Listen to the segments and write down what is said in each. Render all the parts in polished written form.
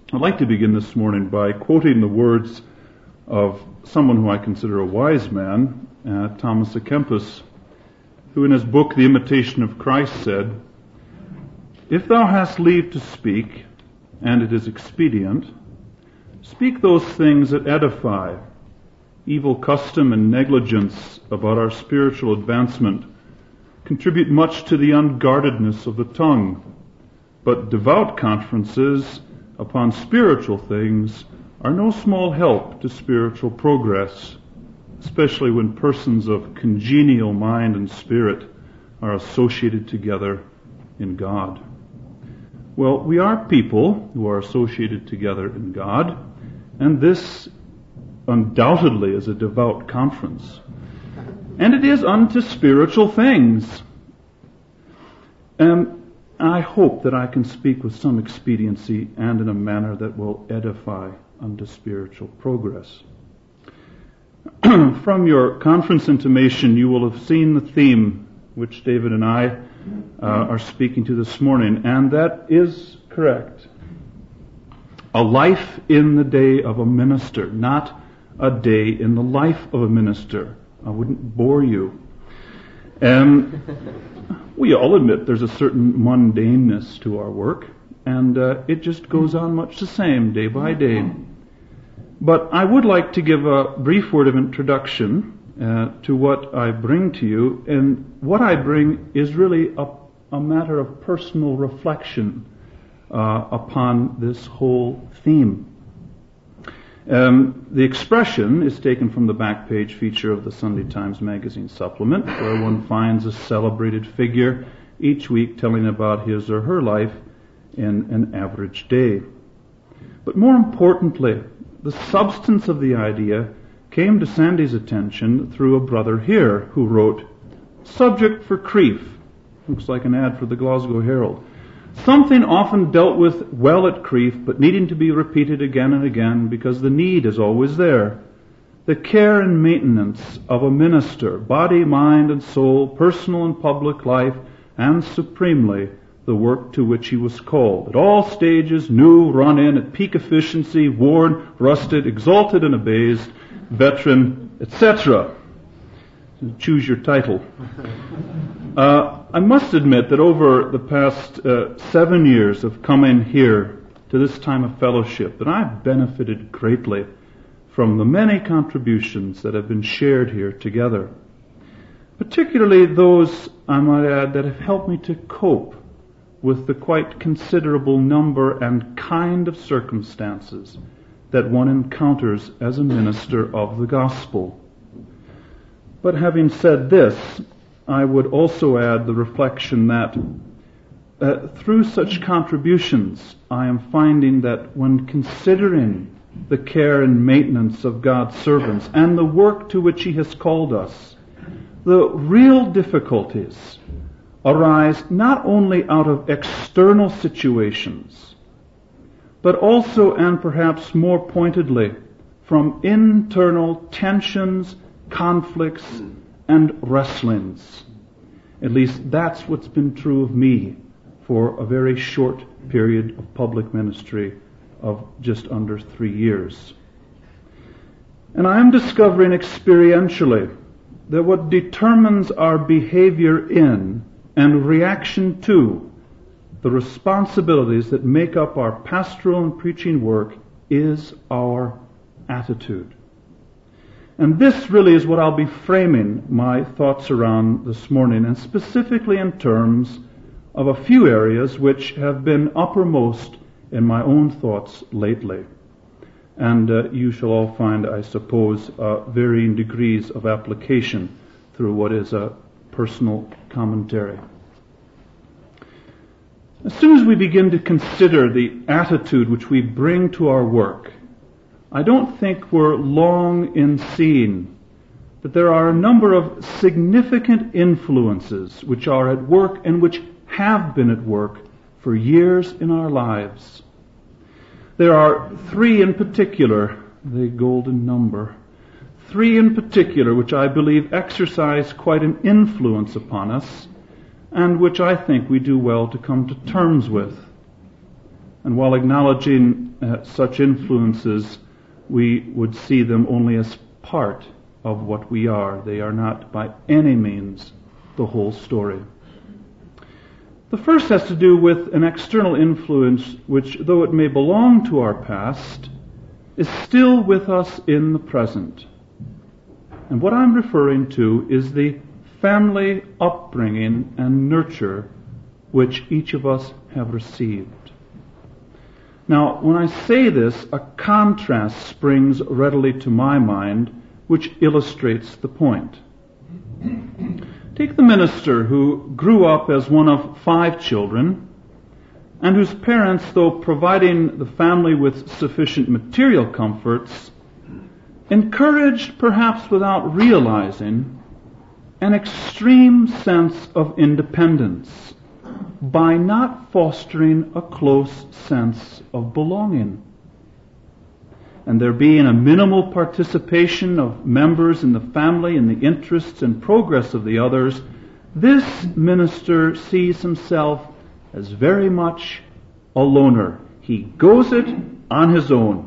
I'd like to begin this morning by quoting the words of someone who I consider a wise man, Thomas à Kempis, who in his book, The Imitation of Christ, said, "If thou hast leave to speak, and it is expedient, speak those things that edify. Evil custom and negligence about our spiritual advancement contribute much to the unguardedness of the tongue, but devout conferences upon spiritual things are no small help to spiritual progress, especially when persons of congenial mind and spirit are associated together in God." Well, we are people who are associated together in God, and this undoubtedly is a devout conference. And it is unto spiritual things. And I hope that I can speak with some expediency and in a manner that will edify unto spiritual progress. From your conference intimation, you will have seen the theme which David and I are speaking to this morning, and that is correct. A life in the day of a minister, not a day in the life of a minister. I wouldn't bore you. We all admit there's a certain mundaneness to our work, and it just goes on much the same day by day. But I would like to give a brief word of introduction to what I bring to you, and what I bring is really a matter of personal reflection upon this whole theme. The expression is taken from the back page feature of the Sunday Times Magazine supplement, where one finds a celebrated figure each week telling about his or her life in an average day. But more importantly, the substance of the idea came to Sandy's attention through a brother here who wrote, "Subject for Crieff." Looks like an ad for the Glasgow Herald. "Something often dealt with well at Crieff, but needing to be repeated again and again because the need is always there. The care and maintenance of a minister, body, mind, and soul, personal and public life, and supremely the work to which he was called. At all stages, new, run in, at peak efficiency, worn, rusted, exalted and abased, veteran, etc." Choose your title. I must admit that over the past 7 years of coming here to this time of fellowship, that I've benefited greatly from the many contributions that have been shared here together. Particularly those, I might add, that have helped me to cope with the quite considerable number and kind of circumstances that one encounters as a minister of the gospel. But having said this, I would also add the reflection that through such contributions, I am finding that when considering the care and maintenance of God's servants and the work to which He has called us, the real difficulties arise not only out of external situations, but also, and perhaps more pointedly, from internal tensions, conflicts, and wrestlings. At least that's what's been true of me for a very short period of public ministry of just under 3 years. And I am discovering experientially that what determines our behavior in and reaction to the responsibilities that make up our pastoral and preaching work is our attitude. And this really is what I'll be framing my thoughts around this morning, and specifically in terms of a few areas which have been uppermost in my own thoughts lately. And you shall all find, I suppose, varying degrees of application through what is a personal commentary. As soon as we begin to consider the attitude which we bring to our work, I don't think we're long in seeing that there are a number of significant influences which are at work and which have been at work for years in our lives. There are 3 in particular, the golden number, 3 in particular which I believe exercise quite an influence upon us and which I think we do well to come to terms with. And while acknowledging such influences, we would see them only as part of what we are. They are not by any means the whole story. The first has to do with an external influence which, though it may belong to our past, is still with us in the present. And what I'm referring to is the family upbringing and nurture which each of us have received. Now, when I say this, a contrast springs readily to my mind, which illustrates the point. Take the minister who grew up as one of 5 children, and whose parents, though providing the family with sufficient material comforts, encouraged, perhaps without realizing, an extreme sense of independence by not fostering a close sense of belonging. And there being a minimal participation of members in the family in the interests and progress of the others, this minister sees himself as very much a loner. He goes it on his own.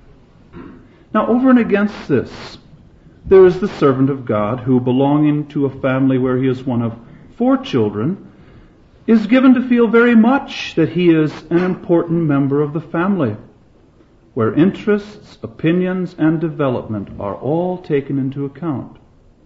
Now, over and against this, there is the servant of God who, belonging to a family where he is one of 4 children, is given to feel very much that he is an important member of the family, where interests, opinions, and development are all taken into account.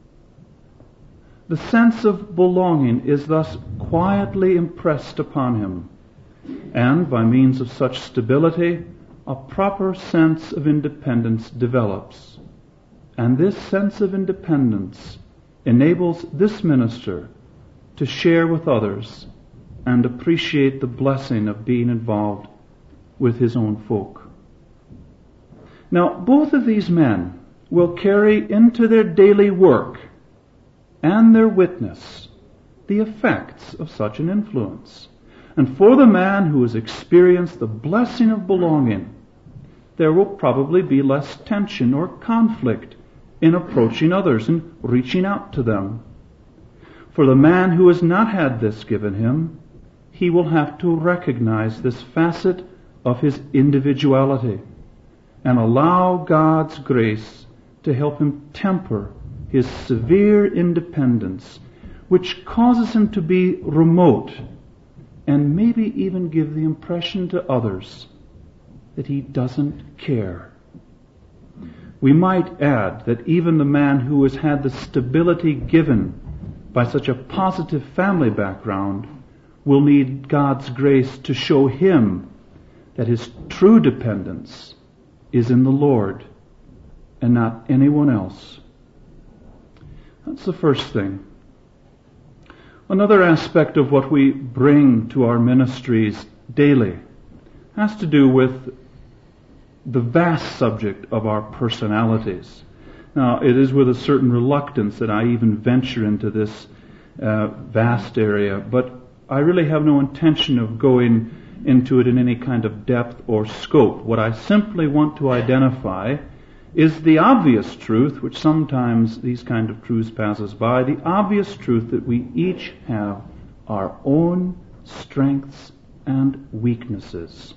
The sense of belonging is thus quietly impressed upon him, and by means of such stability, a proper sense of independence develops. And this sense of independence enables this minister to share with others and appreciate the blessing of being involved with his own folk. Now, both of these men will carry into their daily work and their witness the effects of such an influence. And for the man who has experienced the blessing of belonging, there will probably be less tension or conflict in approaching others and reaching out to them. For the man who has not had this given him, he will have to recognize this facet of his individuality and allow God's grace to help him temper his severe independence, which causes him to be remote and maybe even give the impression to others that he doesn't care. We might add that even the man who has had the stability given by such a positive family background will need God's grace to show him that his true dependence is in the Lord and not anyone else. That's the first thing. Another aspect of what we bring to our ministries daily has to do with the vast subject of our personalities. Now, it is with a certain reluctance that I even venture into this vast area, but I really have no intention of going into it in any kind of depth or scope. What I simply want to identify is the obvious truth, which sometimes these kind of truths pass us by, the obvious truth that we each have our own strengths and weaknesses.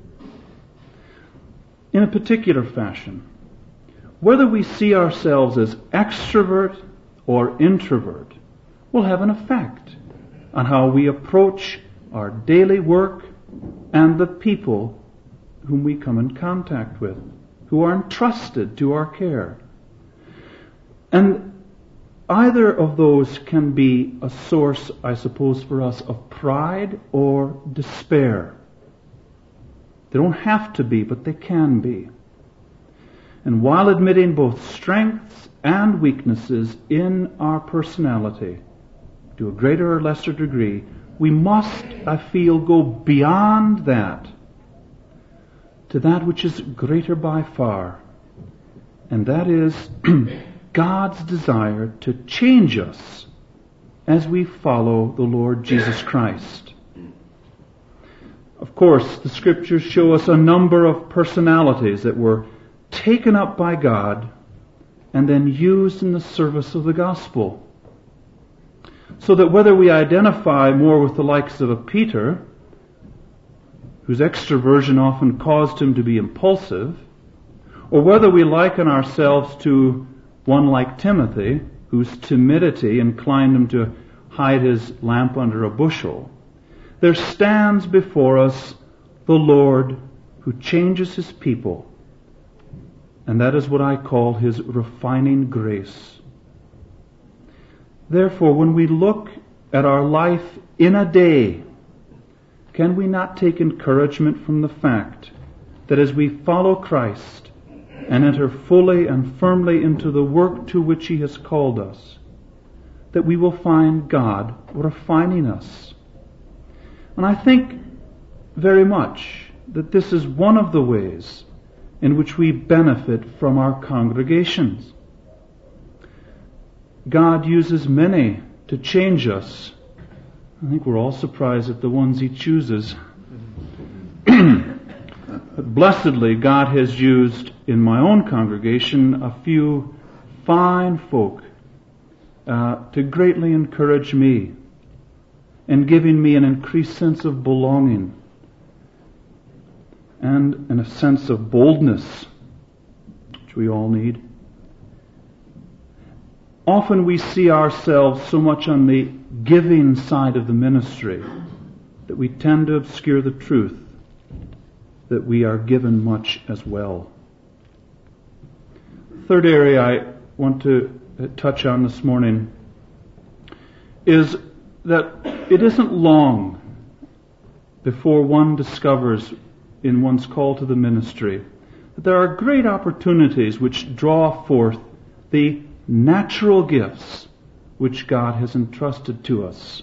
In a particular fashion, whether we see ourselves as extrovert or introvert will have an effect on how we approach our daily work and the people whom we come in contact with, who are entrusted to our care. And either of those can be a source, I suppose, for us of pride or despair. They don't have to be, but they can be. And while admitting both strengths and weaknesses in our personality, to a greater or lesser degree, we must, I feel, go beyond that to that which is greater by far. And that is God's desire to change us as we follow the Lord Jesus Christ. Of course, the Scriptures show us a number of personalities that were taken up by God and then used in the service of the gospel. So that whether we identify more with the likes of a Peter whose extroversion often caused him to be impulsive, or whether we liken ourselves to one like Timothy, whose timidity inclined him to hide his lamp under a bushel, there stands before us the Lord who changes his people, and that is what I call his refining grace. Therefore, when we look at our life in a day, can we not take encouragement from the fact that as we follow Christ and enter fully and firmly into the work to which he has called us, that we will find God refining us? And I think very much that this is one of the ways in which we benefit from our congregations. God uses many to change us. I think we're all surprised at the ones he chooses. But blessedly, God has used in my own congregation a few fine folk to greatly encourage me and giving me an increased sense of belonging and a sense of boldness, which we all need. Often we see ourselves so much on the giving side of the ministry that we tend to obscure the truth that we are given much as well. Third area I want to touch on this morning is that it isn't long before one discovers in one's call to the ministry that there are great opportunities which draw forth the natural gifts which God has entrusted to us.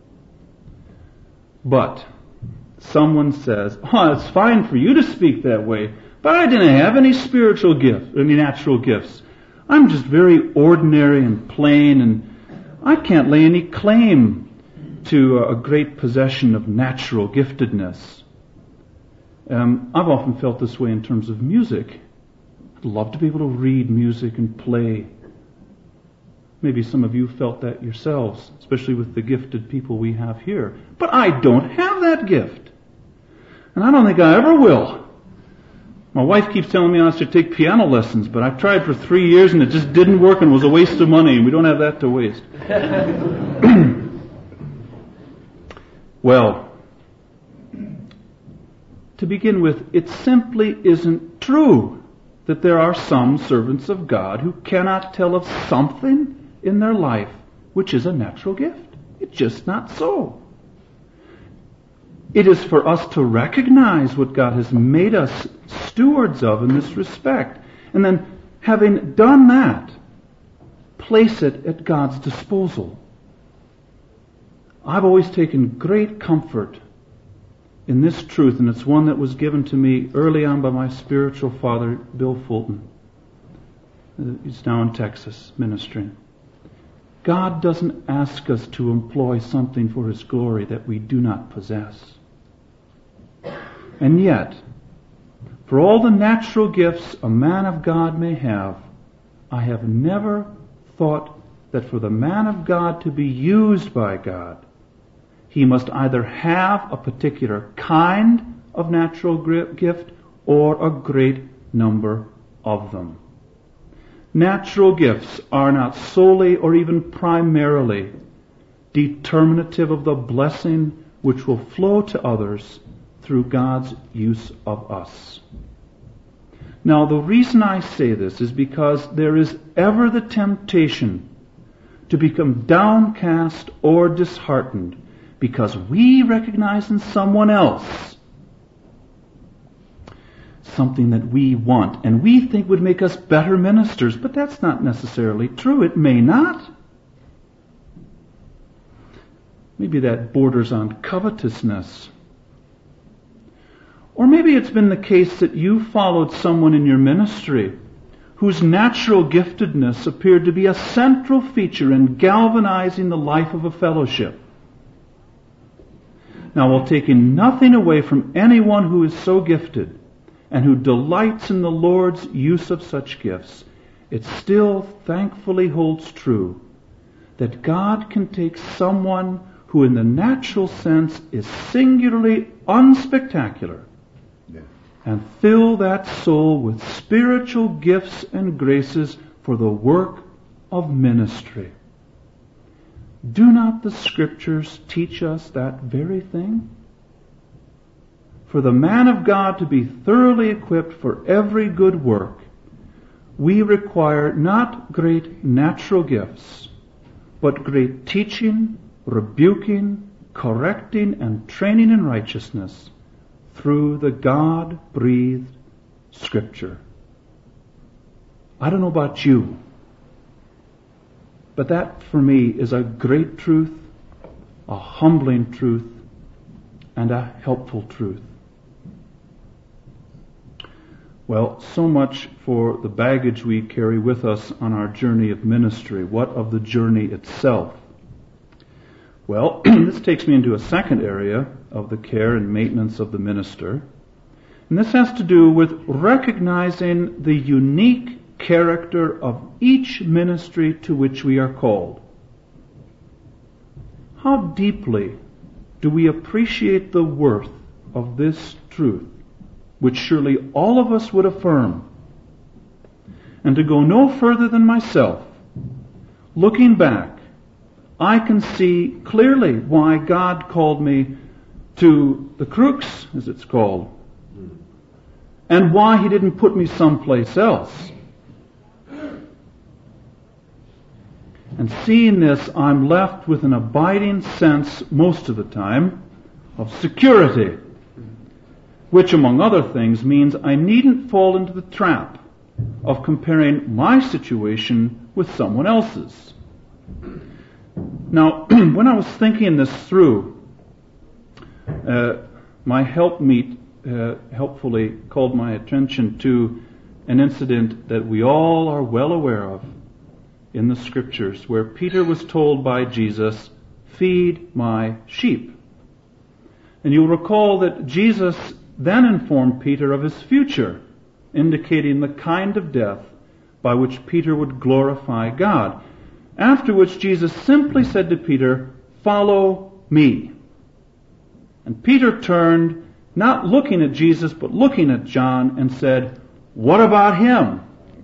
But someone says, "Oh, it's fine for you to speak that way, but I didn't have any spiritual gifts, any natural gifts. I'm just very ordinary and plain, and I can't lay any claim to a great possession of natural giftedness." I've often felt this way in terms of music. I'd love to be able to read music and play. Maybe some of you felt that yourselves, especially with the gifted people we have here. But I don't have that gift. And I don't think I ever will. My wife keeps telling me I should take piano lessons, but I've tried for 3 years and it just didn't work and was a waste of money, and we don't have that to waste. Well, to begin with, it simply isn't true that there are some servants of God who cannot tell of something in their life which is a natural gift. It's just not so. It is for us to recognize what God has made us stewards of in this respect, and then, having done that, place it at God's disposal. I've always taken great comfort in this truth, and it's one that was given to me early on by my spiritual father, Bill Fulton. He's now in Texas ministering. God doesn't ask us to employ something for His glory that we do not possess. And yet, for all the natural gifts a man of God may have, I have never thought that for the man of God to be used by God, he must either have a particular kind of natural gift or a great number of them. Natural gifts are not solely or even primarily determinative of the blessing which will flow to others through God's use of us. Now, the reason I say this is because there is ever the temptation to become downcast or disheartened because we recognize in someone else something that we want and we think would make us better ministers, but that's not necessarily true. It may not. Maybe that borders on covetousness. Or maybe it's been the case that you followed someone in your ministry whose natural giftedness appeared to be a central feature in galvanizing the life of a fellowship. Now, while taking nothing away from anyone who is so gifted and who delights in the Lord's use of such gifts, it still thankfully holds true that God can take someone who in the natural sense is singularly unspectacular, and fill that soul with spiritual gifts and graces for the work of ministry. Do not the Scriptures teach us that very thing? For the man of God to be thoroughly equipped for every good work, we require not great natural gifts, but great teaching, rebuking, correcting, and training in righteousness through the God-breathed Scripture. I don't know about you, but that for me is a great truth, a humbling truth, and a helpful truth. Well, so much for the baggage we carry with us on our journey of ministry. What of the journey itself? Well, this takes me into a second area of the care and maintenance of the minister. And this has to do with recognizing the unique character of each ministry to which we are called. How deeply do we appreciate the worth of this truth, which surely all of us would affirm? And to go no further than myself, looking back, I can see clearly why God called me to the crux, as it's called, and why He didn't put me someplace else. And seeing this, I'm left with an abiding sense, most of the time, of security, which, among other things, means I needn't fall into the trap of comparing my situation with someone else's. Now, when I was thinking this through, my helpmeet helpfully called my attention to an incident that we all are well aware of in the Scriptures, where Peter was told by Jesus, "Feed my sheep." And you'll recall that Jesus then informed Peter of his future, indicating the kind of death by which Peter would glorify God. After which Jesus simply said to Peter, "Follow me." And Peter turned, not looking at Jesus, but looking at John, and said, "What about him?"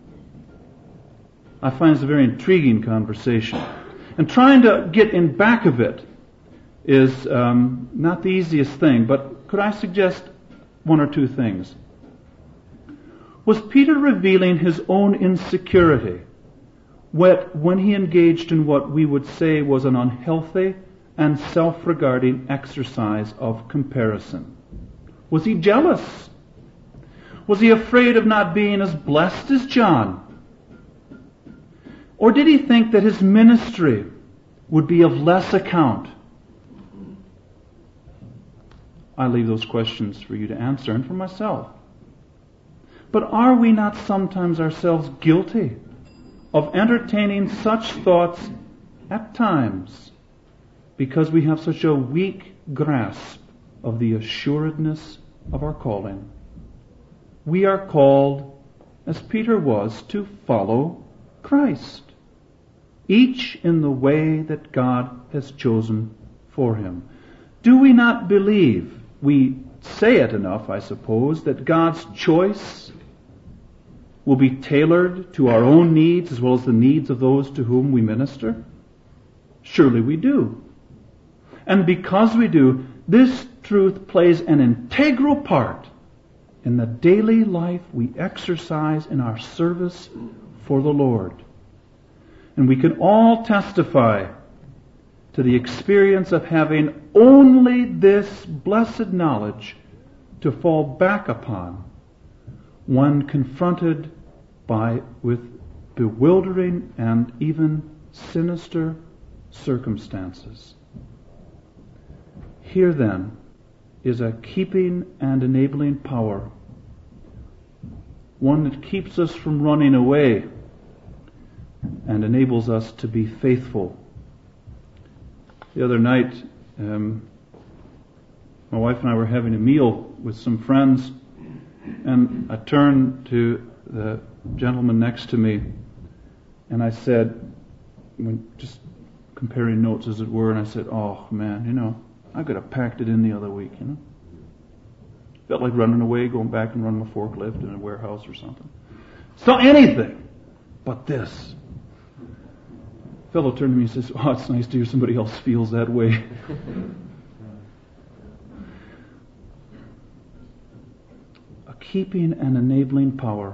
I find this a very intriguing conversation. And trying to get in back of it is not the easiest thing, but could I suggest one or two things? Was Peter revealing his own insecurity when he engaged in what we would say was an unhealthy and self-regarding exercise of comparison? Was he jealous? Was he afraid of not being as blessed as John? Or did he think that his ministry would be of less account? I leave those questions for you to answer and for myself. But are we not sometimes ourselves guilty of entertaining such thoughts at times because we have such a weak grasp of the assuredness of our calling? We are called, as Peter was, to follow Christ, each in the way that God has chosen for him. Do we not believe, we say it enough, I suppose, that God's choice will be tailored to our own needs as well as the needs of those to whom we minister? Surely we do. And because we do, this truth plays an integral part in the daily life we exercise in our service for the Lord. And we can all testify to the experience of having only this blessed knowledge to fall back upon when confronted with bewildering and even sinister circumstances. Here then is a keeping and enabling power, one that keeps us from running away and enables us to be faithful. The other night, my wife and I were having a meal with some friends, and I turned to the gentleman next to me, and I said, just comparing notes, as it were, and I said, oh man, I could have packed it in the other week, Felt like running away, going back and running a forklift in a warehouse or something. So anything but this. A fellow turned to me and says, oh, it's nice to hear somebody else feels that way. A keeping and enabling power.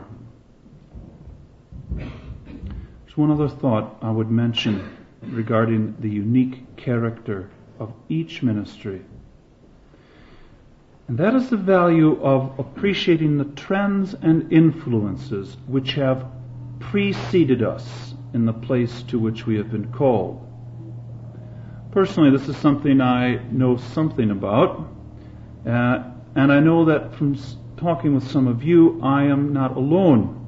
There's one other thought I would mention regarding the unique character of each ministry. And that is the value of appreciating the trends and influences which have preceded us in the place to which we have been called. Personally, this is something I know something about, and I know that from talking with some of you, I am not alone.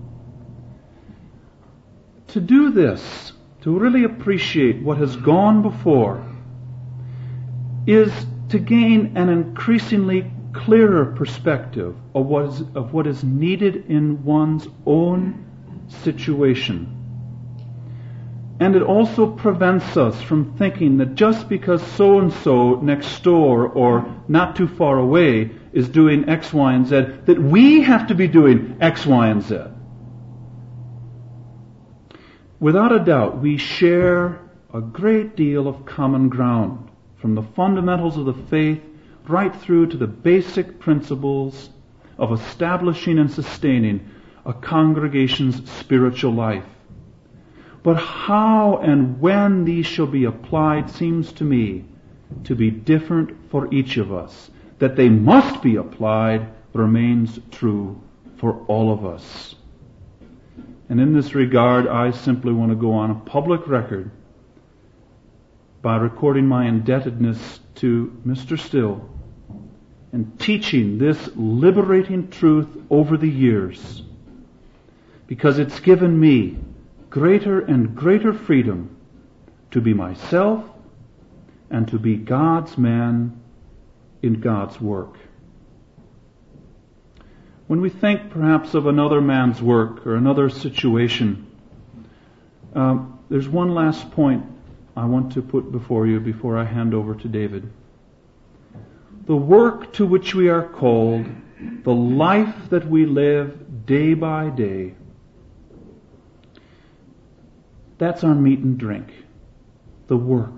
To do this, to really appreciate what has gone before, is to gain an increasingly clearer perspective of what is needed in one's own situation. And it also prevents us from thinking that just because so-and-so next door or not too far away is doing X, Y, and Z, that we have to be doing X, Y, and Z. Without a doubt, we share a great deal of common ground, from the fundamentals of the faith right through to the basic principles of establishing and sustaining a congregation's spiritual life. But how and when these shall be applied seems to me to be different for each of us. That they must be applied remains true for all of us. And in this regard, I simply want to go on a public record by recording my indebtedness to Mr. Still and teaching this liberating truth over the years, because it's given me greater and greater freedom to be myself and to be God's man in God's work. When we think perhaps of another man's work or another situation, there's one last point I want to put before you before I hand over to David. The work to which we are called, the life that we live day by day, that's our meat and drink, the work.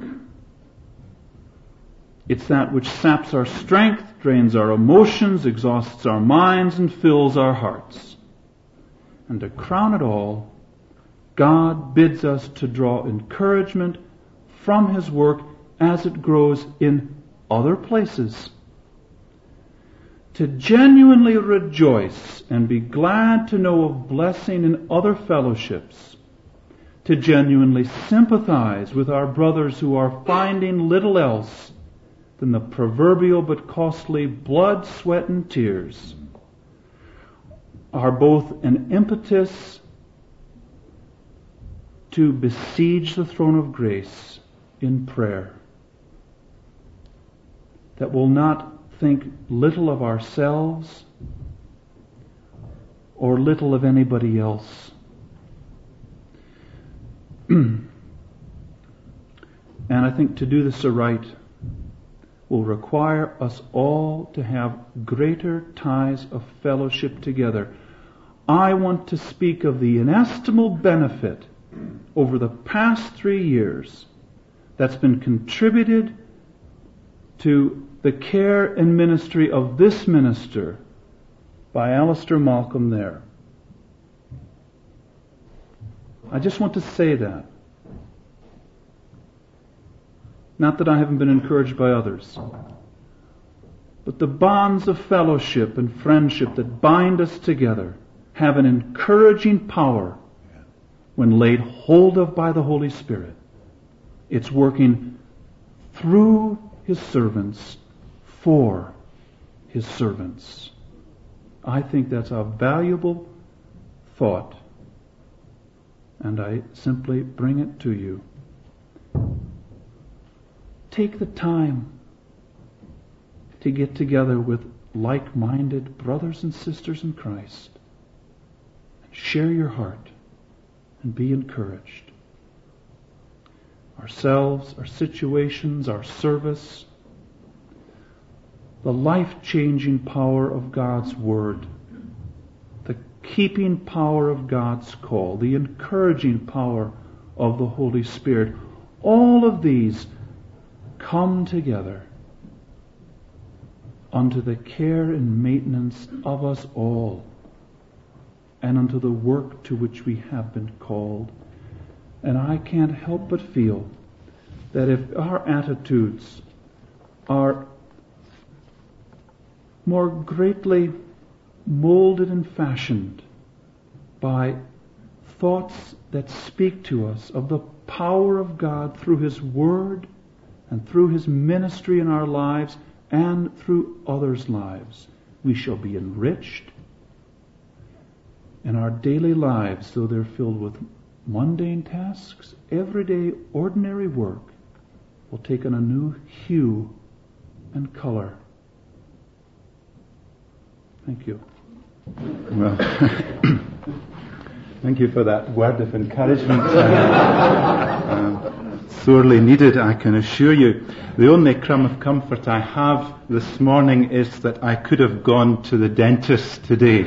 It's that which saps our strength, drains our emotions, exhausts our minds, and fills our hearts. And to crown it all, God bids us to draw encouragement from His work as it grows in other places. To genuinely rejoice and be glad to know of blessing in other fellowships. To genuinely sympathize with our brothers who are finding little else than the proverbial but costly blood, sweat, and tears, are both an impetus to besiege the throne of grace in prayer, that will not think little of ourselves or little of anybody else. And I think to do this aright will require us all to have greater ties of fellowship together. I want to speak of the inestimable benefit over the past 3 years that's been contributed to the care and ministry of this minister by Alistair Malcolm there. I just want to say that. Not that I haven't been encouraged by others, but the bonds of fellowship and friendship that bind us together have an encouraging power when laid hold of by the Holy Spirit. It's working through His servants for His servants. I think that's a valuable thought, and I simply bring it to you. Take the time to get together with like-minded brothers and sisters in Christ. Share your heart and be encouraged. ourselves, our situations, our service. The life-changing power of God's Word, the keeping power of God's call, the encouraging power of the Holy Spirit, all of these come together unto the care and maintenance of us all, and unto the work to which we have been called. And I can't help but feel that if our attitudes are more greatly molded and fashioned by thoughts that speak to us of the power of God through His Word and through His ministry in our lives and through others' lives, we shall be enriched. And our daily lives, though they're filled with mundane tasks, everyday, ordinary work, will take on a new hue and color. Thank you. Well, thank you for that word of encouragement. Sorely needed, I can assure you. The only crumb of comfort I have this morning is that I could have gone to the dentist today.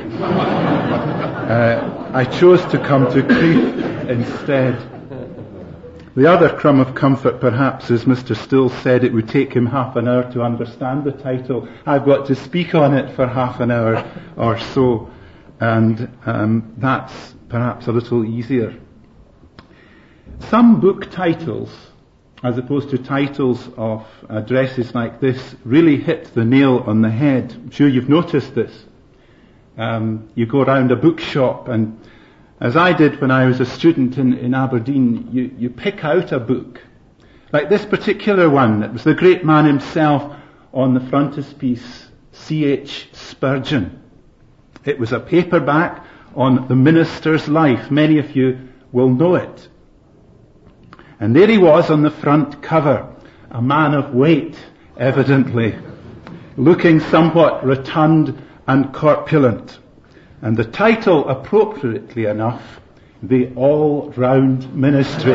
I chose to come to Crieff instead. The other crumb of comfort, perhaps, as Mr. Still said, it would take him half an hour to understand the title. I've got to speak on it for half an hour or so, and that's perhaps a little easier. Some book titles, as opposed to titles of addresses like this, really hit the nail on the head. I'm sure you've noticed this. You go around a bookshop, and as I did when I was a student in Aberdeen, you pick out a book. Like this particular one, it was the great man himself on the frontispiece, C.H. Spurgeon. It was a paperback on the minister's life. Many of you will know it. And there he was on the front cover, a man of weight, evidently, looking somewhat rotund and corpulent. And the title, appropriately enough, The All-Round Ministry.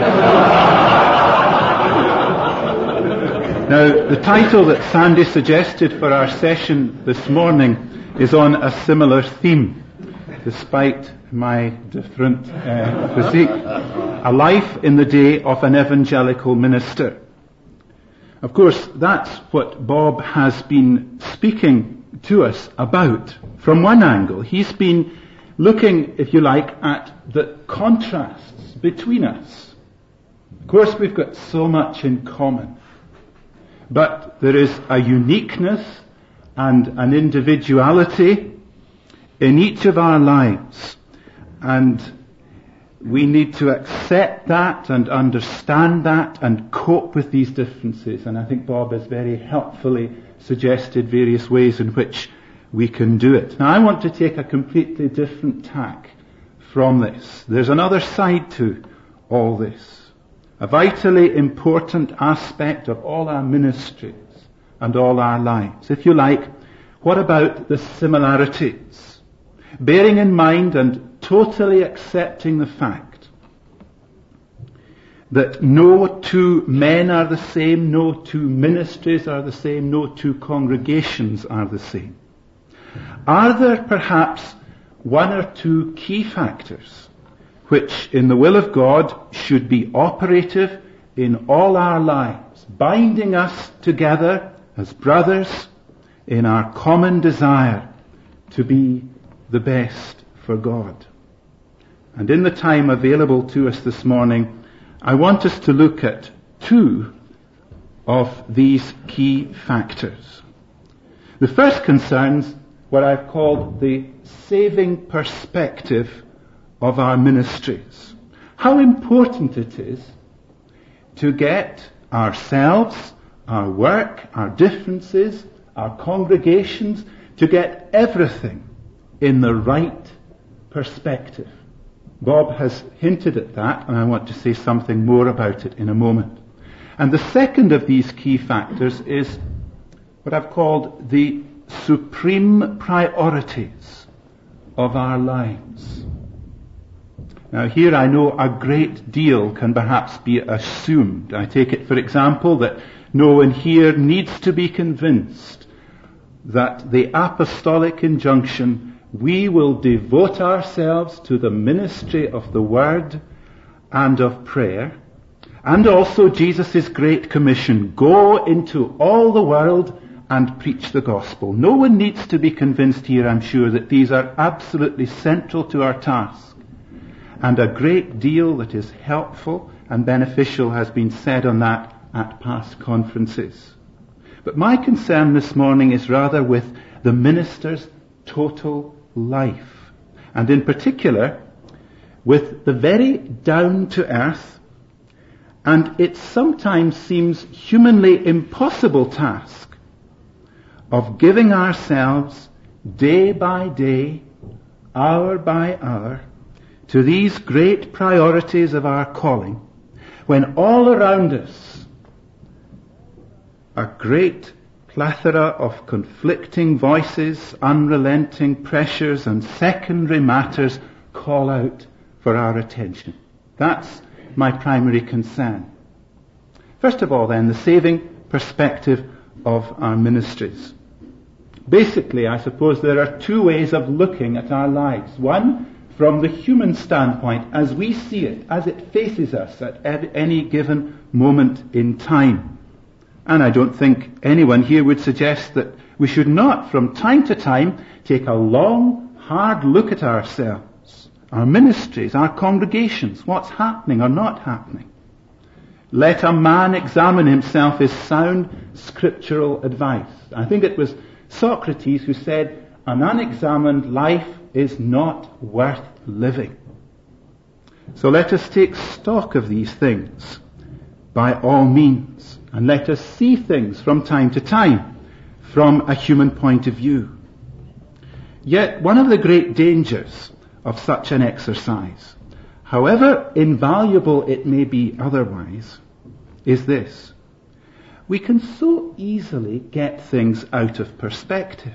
Now, the title that Sandy suggested for our session this morning is on a similar theme, despite my different physique. A Life in the Day of an Evangelical Minister. Of course, that's what Bob has been speaking to us about. From one angle, he's been looking, if you like, at the contrasts between us. Of course, we've got so much in common, but there is a uniqueness and an individuality in each of our lives, and we need to accept that and understand that and cope with these differences. And I think Bob has very helpfully suggested various ways in which we can do it. Now, I want to take a completely different tack from this. There's another side to all this. A vitally important aspect of all our ministries and all our lives. If you like, what about the similarities? Bearing in mind and totally accepting the fact that no two men are the same, no two ministries are the same, no two congregations are the same. Are there perhaps one or two key factors which in the will of God should be operative in all our lives, binding us together as brothers in our common desire to be the best for God? And in the time available to us this morning, I want us to look at two of these key factors. The first concerns what I've called the saving perspective of our ministries. How important it is to get ourselves, our work, our differences, our congregations, to get everything in the right perspective. Bob has hinted at that, and I want to say something more about it in a moment. And the second of these key factors is what I've called the supreme priorities of our lives. Now here I know a great deal can perhaps be assumed. I take it, for example, that no one here needs to be convinced that the apostolic injunction, we will devote ourselves to the ministry of the word and of prayer, and also Jesus' great commission, go into all the world and preach the gospel. No one needs to be convinced here, I'm sure, that these are absolutely central to our task. And a great deal that is helpful and beneficial has been said on that at past conferences. But my concern this morning is rather with the minister's total life, and in particular with the very down-to-earth and it sometimes seems humanly impossible task of giving ourselves day by day, hour by hour, to these great priorities of our calling, when all around us a great plethora of conflicting voices, unrelenting pressures, and secondary matters call out for our attention. That's my primary concern. First of all, then, the saving perspective of our ministries. Basically, I suppose there are two ways of looking at our lives. One, from the human standpoint, as we see it, as it faces us at any given moment in time. And I don't think anyone here would suggest that we should not, from time to time, take a long, hard look at ourselves, our ministries, our congregations, what's happening or not happening. Let a man examine himself is sound scriptural advice. I think it was Socrates who said, an unexamined life is not worth living. So let us take stock of these things by all means, and let us see things from time to time from a human point of view. Yet one of the great dangers of such an exercise, however invaluable it may be otherwise, is this. We can so easily get things out of perspective.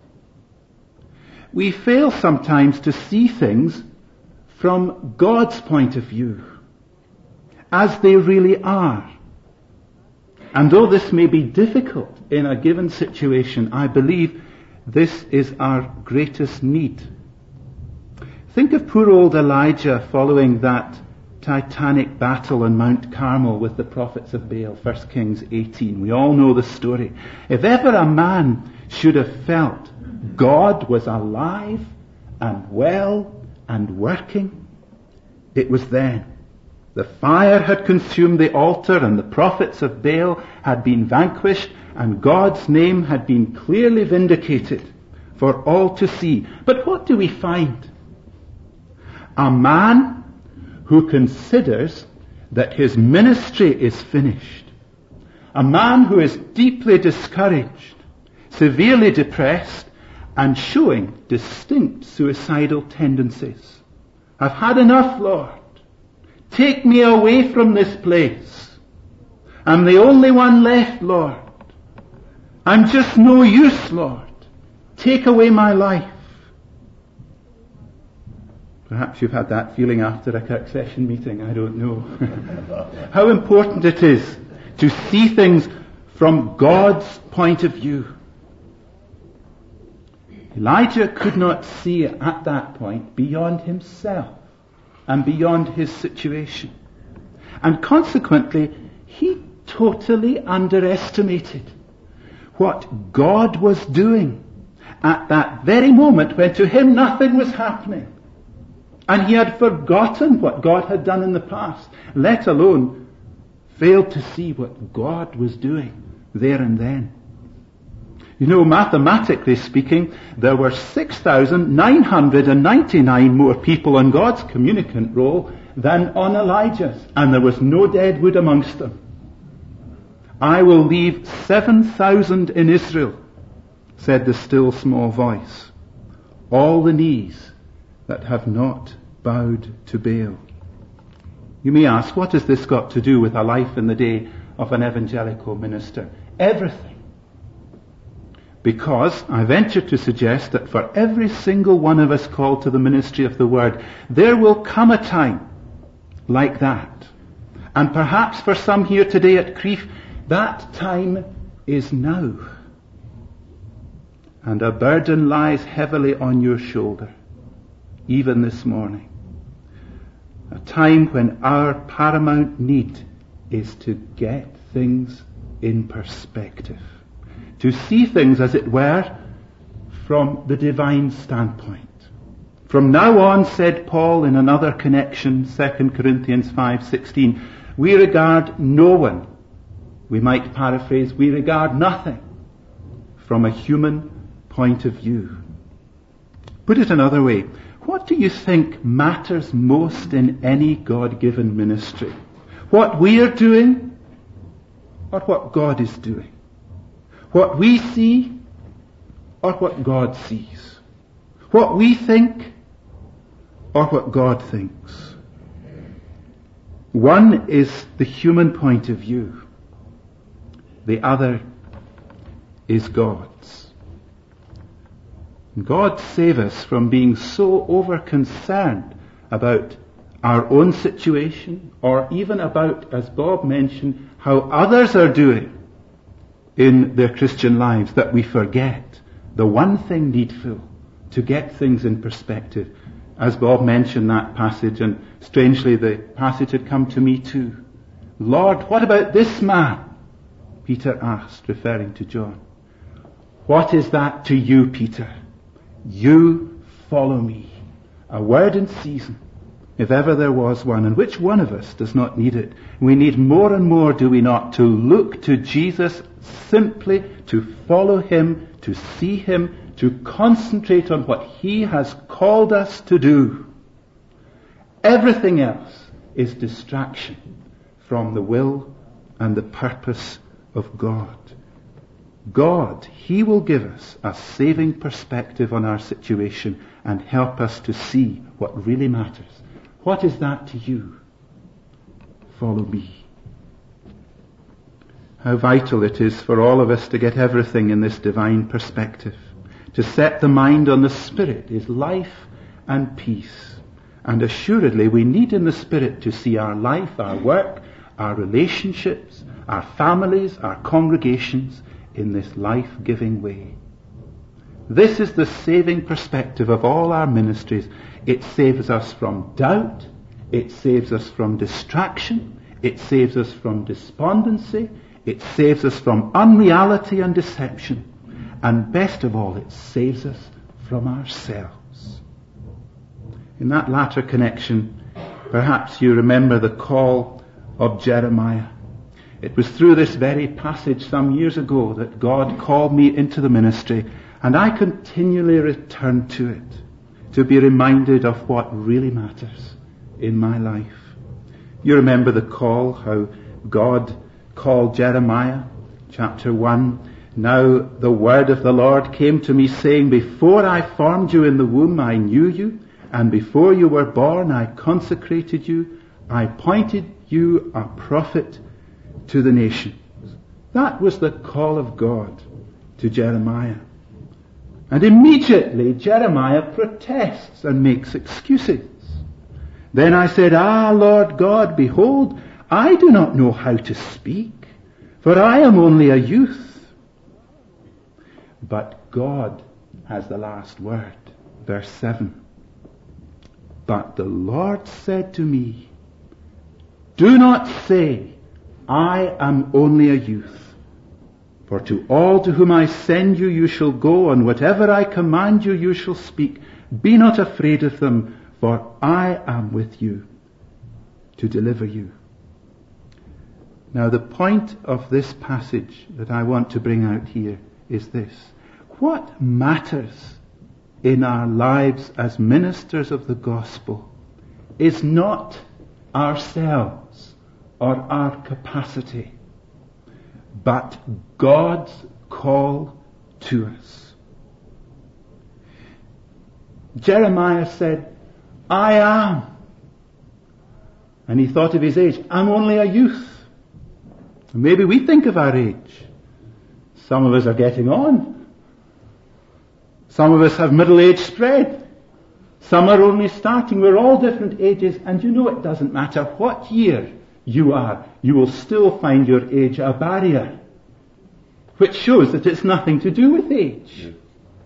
We fail sometimes to see things from God's point of view, as they really are. And though this may be difficult in a given situation, I believe this is our greatest need. Think of poor old Elijah following that titanic battle on Mount Carmel with the prophets of Baal, 1 Kings 18. We all know the story. If ever a man should have felt God was alive and well and working, it was then. The fire had consumed the altar and the prophets of Baal had been vanquished and God's name had been clearly vindicated for all to see. But what do we find? A man who considers that his ministry is finished. A man who is deeply discouraged, severely depressed, and showing distinct suicidal tendencies. I've had enough, Lord. Take me away from this place. I'm the only one left, Lord. I'm just no use, Lord. Take away my life. Perhaps you've had that feeling after a Kirk session meeting, I don't know. How important it is to see things from God's point of view. Elijah could not see at that point beyond himself and beyond his situation. And consequently, he totally underestimated what God was doing at that very moment when to him nothing was happening. And he had forgotten what God had done in the past, let alone failed to see what God was doing there and then. You know, mathematically speaking, there were 6,999 more people on God's communicant roll than on Elijah's, and there was no dead wood amongst them. I will leave 7,000 in Israel, said the still small voice, all the knees that have not bowed to Baal. You may ask, what has this got to do with a life in the day of an evangelical minister? Everything. Because I venture to suggest that for every single one of us called to the ministry of the Word, there will come a time like that. And perhaps for some here today at Crieff, that time is now. And a burden lies heavily on your shoulder, even this morning. A time when our paramount need is to get things in perspective. To see things, as it were, from the divine standpoint. From now on, said Paul in another connection, 2 Corinthians 5:16, we regard no one, we might paraphrase, we regard nothing from a human point of view. Put it another way, what do you think matters most in any God-given ministry? What we are doing, or what God is doing? What we see, or what God sees? What we think, or what God thinks? One is the human point of view. The other is God's. God save us from being so over-concerned about our own situation, or even about, as Bob mentioned, how others are doing in their Christian lives, that we forget the one thing needful to get things in perspective. As Bob mentioned that passage, and strangely the passage had come to me too. Lord, what about this man? Peter asked, referring to John. What is that to you, Peter? You follow me. A word in season, if ever there was one. And which one of us does not need it? We need more and more, do we not, to look to Jesus simply, to follow him, to see him, to concentrate on what he has called us to do. Everything else is distraction from the will and the purpose of God. God, he will give us a saving perspective on our situation and help us to see what really matters. What is that to you? Follow me. How vital it is for all of us to get everything in this divine perspective. To set the mind on the Spirit is life and peace. And assuredly we need in the Spirit to see our life, our work, our relationships, our families, our congregations in this life-giving way. This is the saving perspective of all our ministries. It saves us from doubt. It saves us from distraction. It saves us from despondency. It saves us from unreality and deception. And best of all, it saves us from ourselves. In that latter connection, perhaps you remember the call of Jeremiah. It was through this very passage some years ago that God called me into the ministry, and I continually return to it to be reminded of what really matters in my life. You remember the call, how God called Jeremiah, chapter 1. Now the word of the Lord came to me, saying, before I formed you in the womb, I knew you, and before you were born, I consecrated you. I appointed you a prophet to the nations. That was the call of God to Jeremiah. And immediately Jeremiah protests and makes excuses. Then I said, Lord God, behold, I do not know how to speak, for I am only a youth. But God has the last word. Verse 7. But the Lord said to me, do not say, I am only a youth. For to all to whom I send you, you shall go, and whatever I command you, you shall speak. Be not afraid of them, for I am with you to deliver you. Now the point of this passage that I want to bring out here is this. What matters in our lives as ministers of the gospel is not ourselves or our capacity, but God's call to us. Jeremiah said, I am. And he thought of his age. I'm only a youth. Maybe we think of our age. Some of us are getting on. Some of us have middle-age spread. Some are only starting. We're all different ages, and you know it doesn't matter what year you are, you will still find your age a barrier, which shows that it's nothing to do with age. Yeah.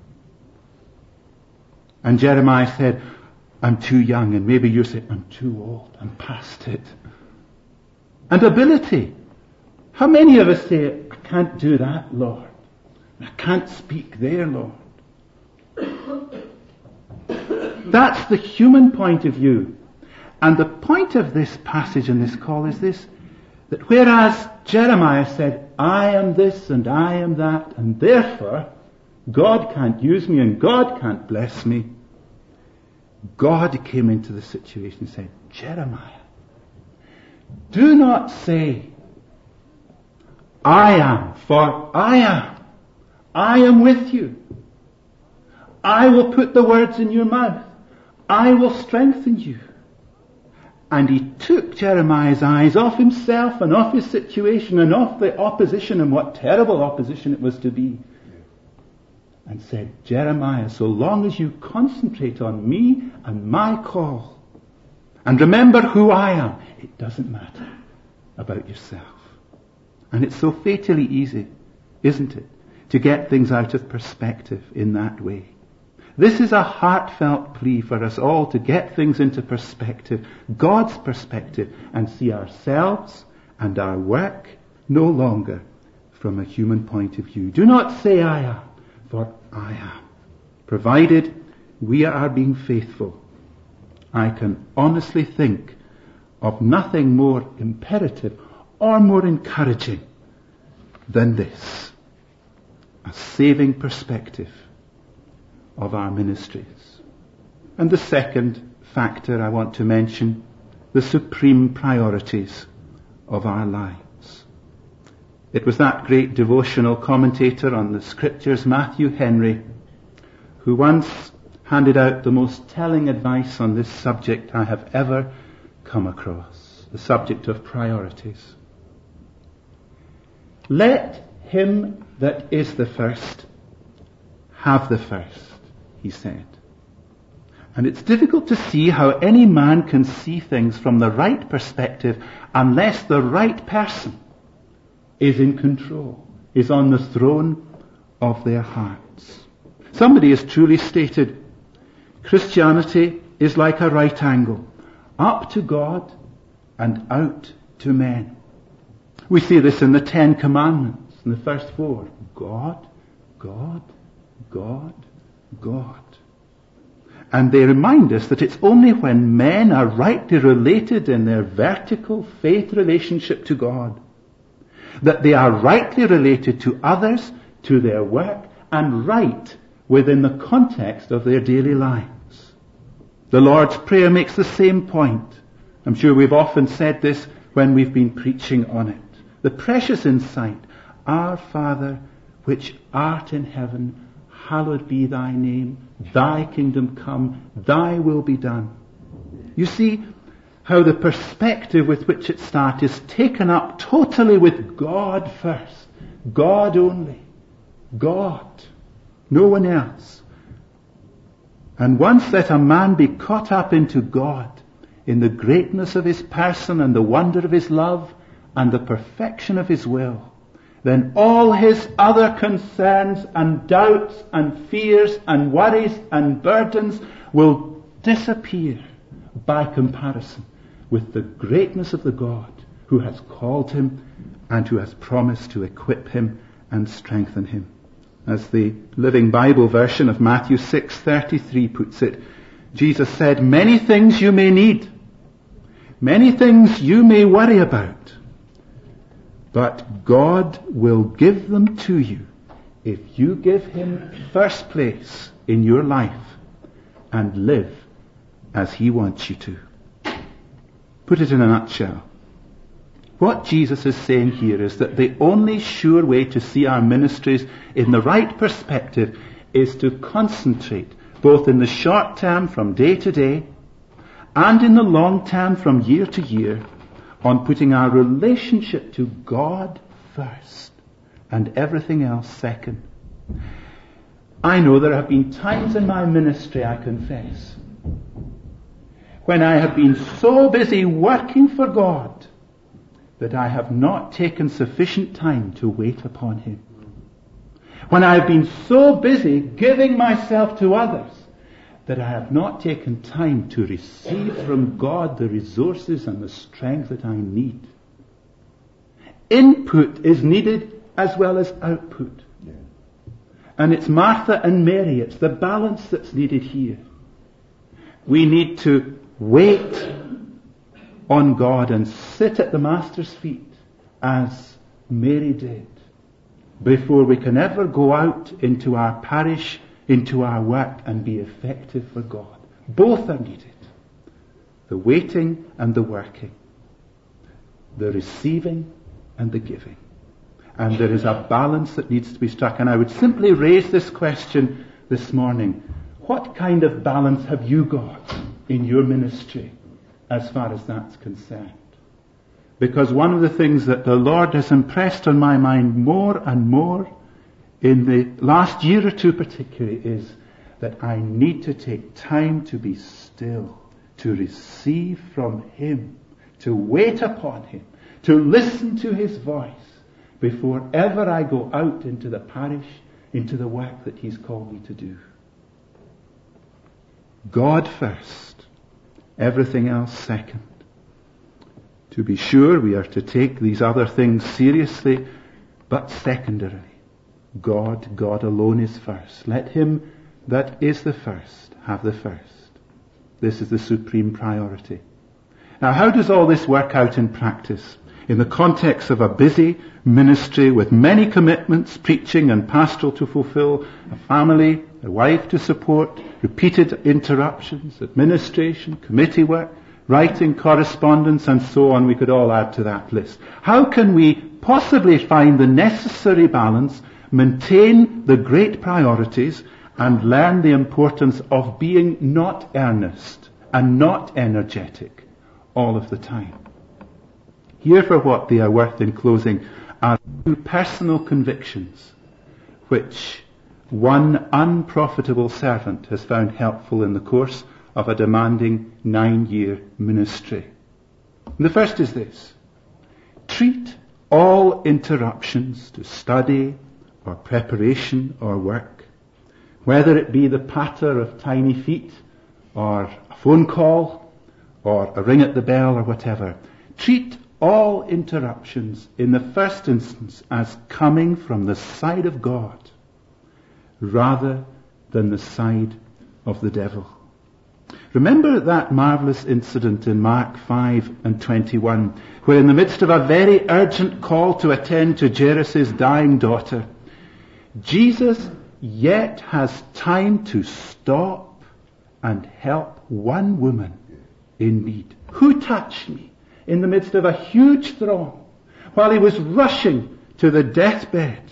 And Jeremiah said, I'm too young, and maybe you say, I'm too old, I'm past it. And ability. How many of us say, I can't do that, Lord. I can't speak there, Lord. That's the human point of view. And the point of this passage and this call is this, that whereas Jeremiah said, I am this and I am that, and therefore God can't use me and God can't bless me, God came into the situation and said, Jeremiah, do not say, I am, for I am. I am with you. I will put the words in your mouth. I will strengthen you. And he took Jeremiah's eyes off himself and off his situation and off the opposition, and what terrible opposition it was to be. And said, Jeremiah, so long as you concentrate on me and my call, and remember who I am, it doesn't matter about yourself. And it's so fatally easy, isn't it, to get things out of perspective in that way. This is a heartfelt plea for us all to get things into perspective, God's perspective, and see ourselves and our work no longer from a human point of view. Do not say I am, for I am. Provided we are being faithful, I can honestly think of nothing more imperative or more encouraging than this, a saving perspective of our ministries. And the second factor I want to mention, the supreme priorities of our lives. It was that great devotional commentator on the scriptures, Matthew Henry, who once handed out the most telling advice on this subject I have ever come across, the subject of priorities. Let him that is the first have the first, he said. And it's difficult to see how any man can see things from the right perspective unless the right person is in control, is on the throne of their hearts. Somebody has truly stated, Christianity is like a right angle, up to God and out to men. We see this in the 10 Commandments, in the first 4. God, God, God, God. And they remind us that it's only when men are rightly related in their vertical faith relationship to God that they are rightly related to others, to their work, and right within the context of their daily lives. The Lord's Prayer makes the same point. I'm sure we've often said this when we've been preaching on it. The precious insight, Our Father, which art in heaven, hallowed be thy name, thy kingdom come, thy will be done. You see how the perspective with which it starts is taken up totally with God first. God only. God. No one else. And once let a man be caught up into God, in the greatness of his person and the wonder of his love and the perfection of his will, then all his other concerns and doubts and fears and worries and burdens will disappear by comparison with the greatness of the God who has called him and who has promised to equip him and strengthen him. As the Living Bible version of Matthew 6:33 puts it, Jesus said, many things you may need, many things you may worry about, but God will give them to you if you give him first place in your life and live as he wants you to. Put it in a nutshell. What Jesus is saying here is that the only sure way to see our ministries in the right perspective is to concentrate both in the short term from day to day and in the long term from year to year on putting our relationship to God first and everything else second. I know there have been times in my ministry, I confess, when I have been so busy working for God that I have not taken sufficient time to wait upon Him. When I have been so busy giving myself to others that I have not taken time to receive from God the resources and the strength that I need. Input is needed as well as output. Yeah. And it's Martha and Mary, it's the balance that's needed here. We need to wait on God and sit at the Master's feet as Mary did before we can ever go out into our parish, into our work and be effective for God. Both are needed. The waiting and the working. The receiving and the giving. And there is a balance that needs to be struck. And I would simply raise this question this morning. What kind of balance have you got in your ministry as far as that's concerned? Because one of the things that the Lord has impressed on my mind more and more in the last year or two particularly is that I need to take time to be still, to receive from Him, to wait upon Him, to listen to His voice before ever I go out into the parish, into the work that He's called me to do. God first, everything else second. To be sure, we are to take these other things seriously, but secondarily. God alone is first. Let Him that is the first have the first. This is the supreme priority. Now, how does all this work out in practice? In the context of a busy ministry with many commitments, preaching and pastoral to fulfill, a family, a wife to support, repeated interruptions, administration, committee work, writing, correspondence, and so on, we could all add to that list. How can we possibly find the necessary balance, maintain the great priorities, and learn the importance of being not earnest and not energetic all of the time? Here for what they are worth in closing are two personal convictions which one unprofitable servant has found helpful in the course of a demanding 9-year ministry. And the first is this: treat all interruptions to study or preparation or work, whether it be the patter of tiny feet or a phone call or a ring at the bell or whatever, treat all interruptions in the first instance as coming from the side of God rather than the side of the devil. Remember that marvelous incident in Mark 5:21, where in the midst of a very urgent call to attend to Jairus' dying daughter, Jesus yet has time to stop and help one woman in need. Who touched me? In the midst of a huge throng, while he was rushing to the deathbed.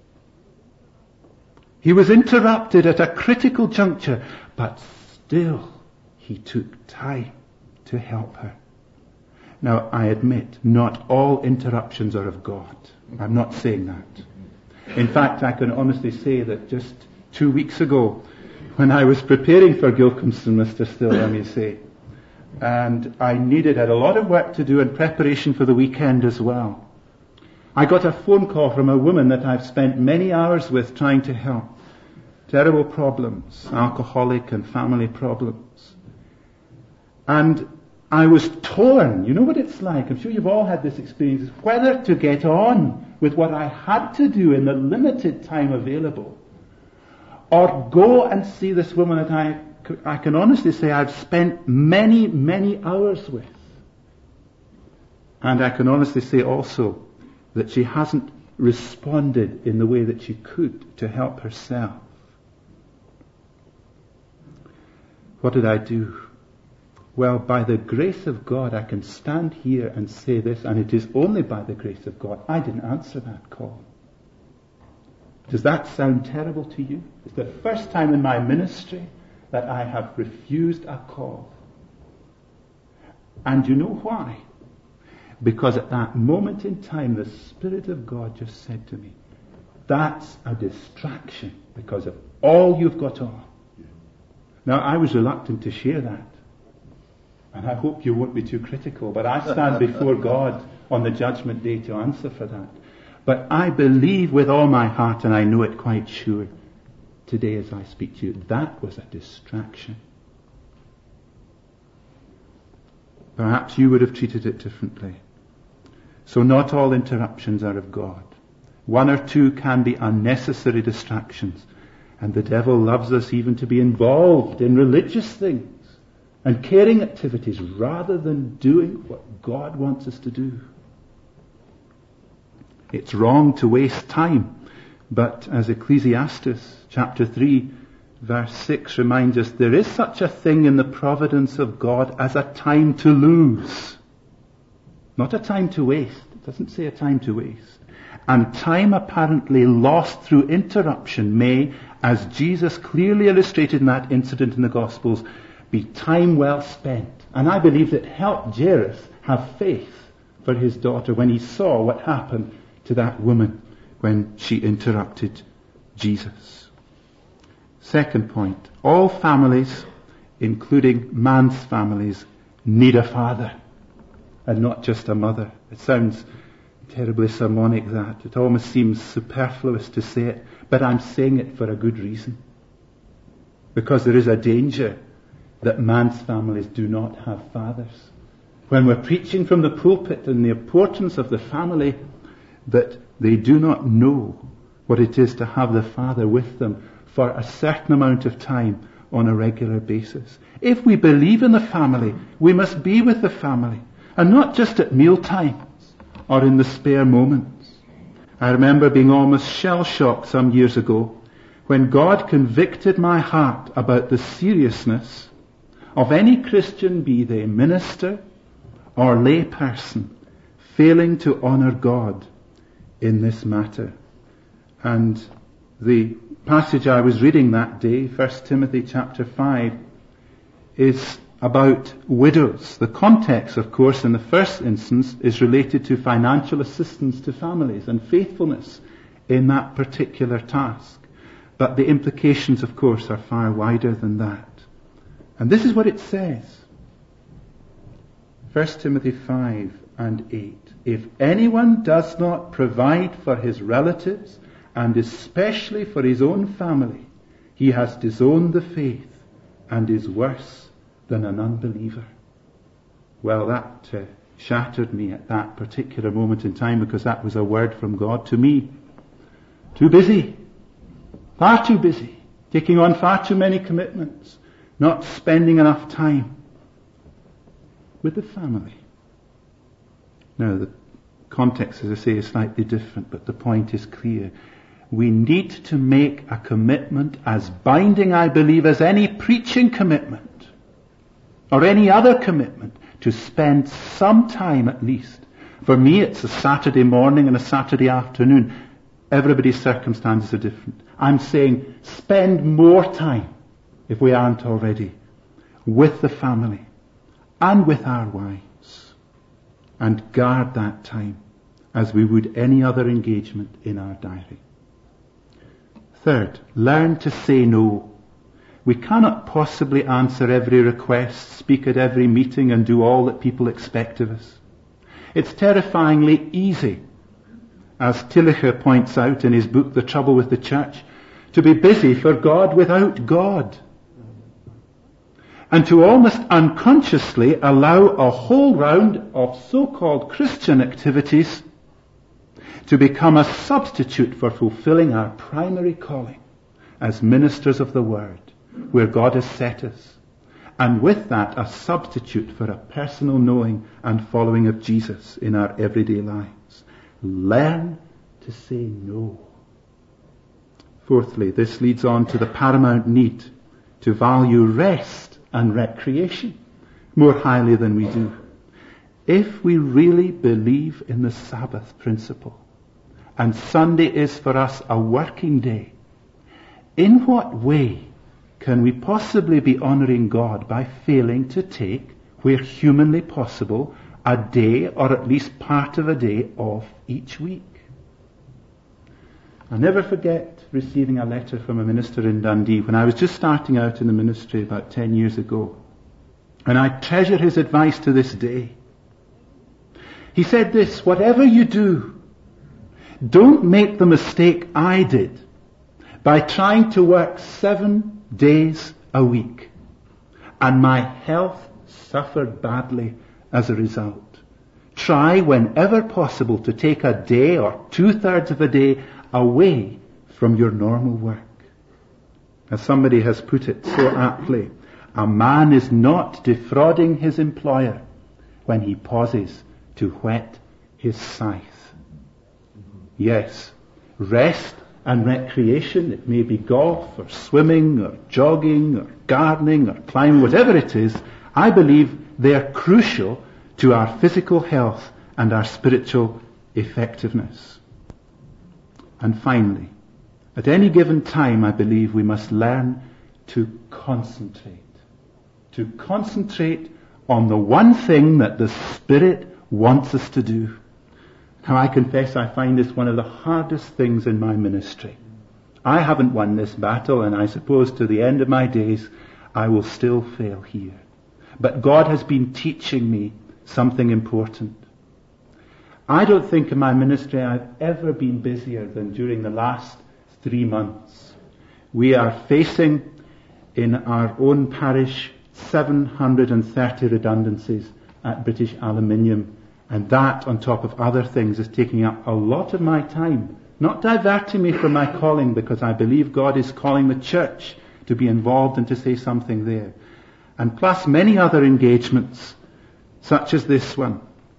He was interrupted at a critical juncture, but still he took time to help her. Now, I admit, not all interruptions are of God. I'm not saying that. In fact, I can honestly say that just 2 weeks ago, when I was preparing for Gilcomston, Mr. Still, let me say, and I had a lot of work to do in preparation for the weekend as well. I got a phone call from a woman that I've spent many hours with trying to help. Terrible problems, alcoholic and family problems. And I was torn. You know what it's like. I'm sure you've all had this experience. Whether to get on with what I had to do in the limited time available, or go and see this woman that I can honestly say I've spent many, many hours with. And I can honestly say also that she hasn't responded in the way that she could to help herself. What did I do? Well, by the grace of God, I can stand here and say this, and it is only by the grace of God. I didn't answer that call. Does that sound terrible to you? It's the first time in my ministry that I have refused a call. And you know why? Because at that moment in time, the Spirit of God just said to me, that's a distraction because of all you've got on. Now, I was reluctant to share that. And I hope you won't be too critical, but I stand before God on the judgment day to answer for that. But I believe with all my heart, and I know it quite sure, today as I speak to you, that was a distraction. Perhaps you would have treated it differently. So not all interruptions are of God. One or two can be unnecessary distractions. And the devil loves us even to be involved in religious things and caring activities rather than doing what God wants us to do. It's wrong to waste time. But as Ecclesiastes chapter 3 verse 6 reminds us, there is such a thing in the providence of God as a time to lose. Not a time to waste. It doesn't say a time to waste. And time apparently lost through interruption may, as Jesus clearly illustrated in that incident in the Gospels, be time well spent. And I believe that helped Jairus have faith for his daughter when he saw what happened to that woman when she interrupted Jesus. Second point, all families, including man's families, need a father and not just a mother. It sounds terribly sermonic, that. It almost seems superfluous to say it, but I'm saying it for a good reason. Because there is a danger that man's families do not have fathers. When we're preaching from the pulpit and the importance of the family, that they do not know what it is to have the father with them for a certain amount of time on a regular basis. If we believe in the family, we must be with the family, and not just at meal times or in the spare moments. I remember being almost shell-shocked some years ago when God convicted my heart about the seriousness of any Christian, be they minister or lay person, failing to honour God in this matter. And the passage I was reading that day, 1 Timothy chapter 5, is about widows. The context, of course, in the first instance is related to financial assistance to families and faithfulness in that particular task. But the implications, of course, are far wider than that. And this is what it says. 1 Timothy 5 and 8. If anyone does not provide for his relatives, and especially for his own family, he has disowned the faith and is worse than an unbeliever. Well, that shattered me at that particular moment in time, because that was a word from God to me. Too busy. Far too busy. Taking on far too many commitments. Not spending enough time with the family. Now, the context, as I say, is slightly different, but the point is clear. We need to make a commitment as binding, I believe, as any preaching commitment or any other commitment, to spend some time at least. For me, it's a Saturday morning and a Saturday afternoon. Everybody's circumstances are different. I'm saying spend more time, if we aren't already, with the family and with our wives, and guard that time as we would any other engagement in our diary. Third, learn to say no. We cannot possibly answer every request, speak at every meeting, and do all that people expect of us. It's terrifyingly easy, as Tillicher points out in his book, The Trouble with the Church, to be busy for God without God. And to almost unconsciously allow a whole round of so-called Christian activities to become a substitute for fulfilling our primary calling as ministers of the Word, where God has set us. And with that, a substitute for a personal knowing and following of Jesus in our everyday lives. Learn to say no. Fourthly, this leads on to the paramount need to value rest and recreation more highly than we do. If we really believe in the Sabbath principle, and Sunday is for us a working day, in what way can we possibly be honouring God by failing to take, where humanly possible, a day or at least part of a day off each week? I'll never forget receiving a letter from a minister in Dundee when I was just starting out in the ministry about 10 years ago. And I treasure his advice to this day. He said this: whatever you do, don't make the mistake I did by trying to work 7 days a week. And my health suffered badly as a result. Try whenever possible to take a day or 2/3 of a day away from your normal work. As somebody has put it so aptly, a man is not defrauding his employer when he pauses to whet his scythe. Yes, rest and recreation, it may be golf or swimming or jogging or gardening or climbing, whatever it is, I believe they are crucial to our physical health and our spiritual effectiveness. And finally, at any given time, I believe we must learn to concentrate. To concentrate on the one thing that the Spirit wants us to do. Now, I confess I find this one of the hardest things in my ministry. I haven't won this battle, and I suppose to the end of my days I will still fail here. But God has been teaching me something important. I don't think in my ministry I've ever been busier than during the last 3 months. We are facing in our own parish 730 redundancies at British Aluminium, and that, on top of other things, is taking up a lot of my time, not diverting me from my calling, because I believe God is calling the church to be involved and to say something there. And plus many other engagements, such as this one.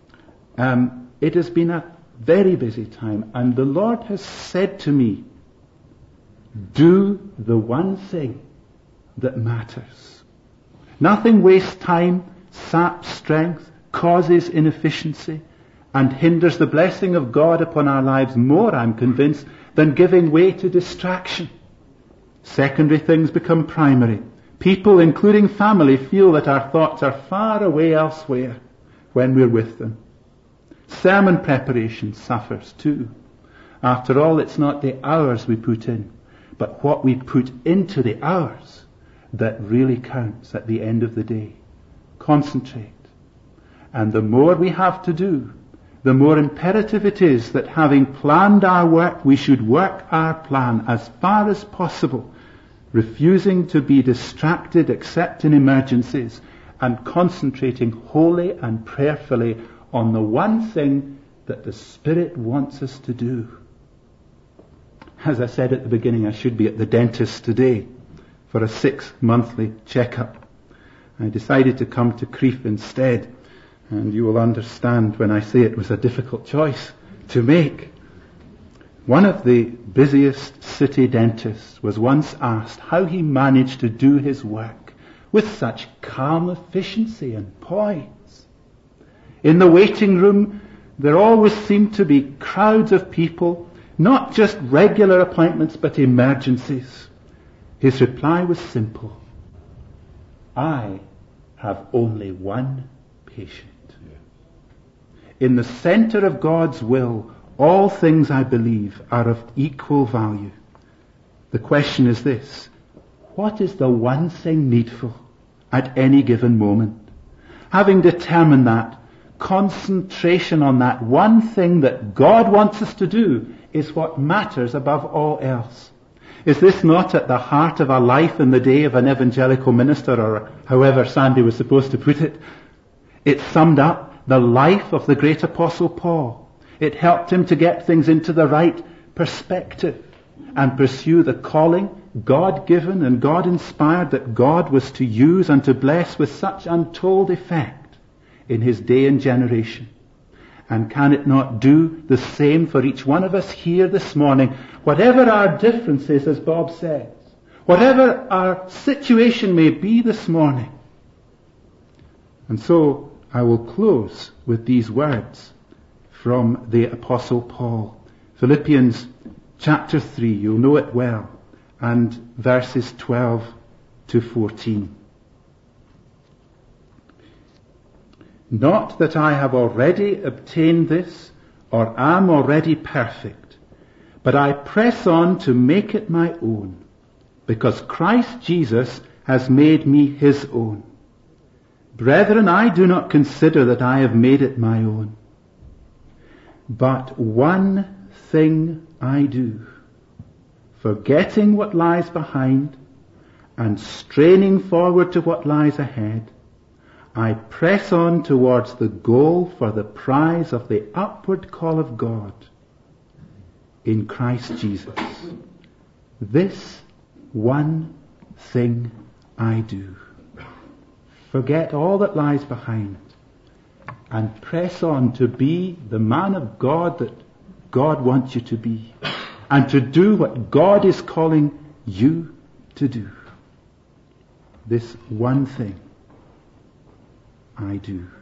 It has been a very busy time, and the Lord has said to me, do the one thing that matters. Nothing wastes time, saps strength, causes inefficiency, and hinders the blessing of God upon our lives more, I'm convinced, than giving way to distraction. Secondary things become primary. People, including family, feel that our thoughts are far away elsewhere when we're with them. Sermon preparation suffers too. After all, it's not the hours we put in, but what we put into the hours that really counts at the end of the day. Concentrate. And the more we have to do, the more imperative it is that, having planned our work, we should work our plan as far as possible, refusing to be distracted except in emergencies, and concentrating wholly and prayerfully on the one thing that the Spirit wants us to do. As I said at the beginning, I should be at the dentist today for a 6-monthly checkup. I decided to come to Crieff instead, and you will understand when I say it was a difficult choice to make. One of the busiest city dentists was once asked how he managed to do his work with such calm efficiency and poise. In the waiting room, there always seemed to be crowds of people, not just regular appointments, but emergencies. His reply was simple. I have only one patient. In the center of God's will, all things, I believe, are of equal value. The question is this: what is the one thing needful at any given moment? Having determined that, concentration on that one thing that God wants us to do is what matters above all else. Is this not at the heart of a life in the day of an evangelical minister, or however Sandy was supposed to put it? It summed up the life of the great Apostle Paul. It helped him to get things into the right perspective and pursue the calling, God-given and God-inspired, that God was to use and to bless with such untold effect in his day and generation. And can it not do the same for each one of us here this morning? Whatever our differences, as Bob says, whatever our situation may be this morning. And so I will close with these words from the Apostle Paul. Philippians chapter 3, you'll know it well, and verses 12 to 14. Not that I have already obtained this, or am already perfect, but I press on to make it my own, because Christ Jesus has made me his own. Brethren, I do not consider that I have made it my own. But one thing I do, forgetting what lies behind and straining forward to what lies ahead, I press on towards the goal for the prize of the upward call of God in Christ Jesus. This one thing I do. Forget all that lies behind and press on to be the man of God that God wants you to be, and to do what God is calling you to do. This one thing I do.